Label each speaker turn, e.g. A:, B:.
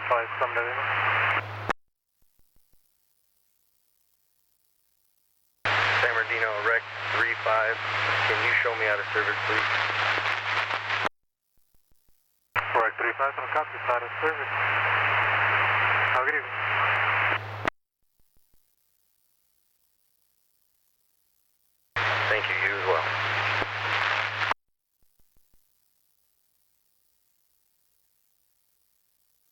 A: 5, San Bernardino.
B: San Bernardino, Rec 35. Can you show me how to service, please?
A: Rec 35, from copy, out of service. Have a good evening.
B: Thank you, you as well.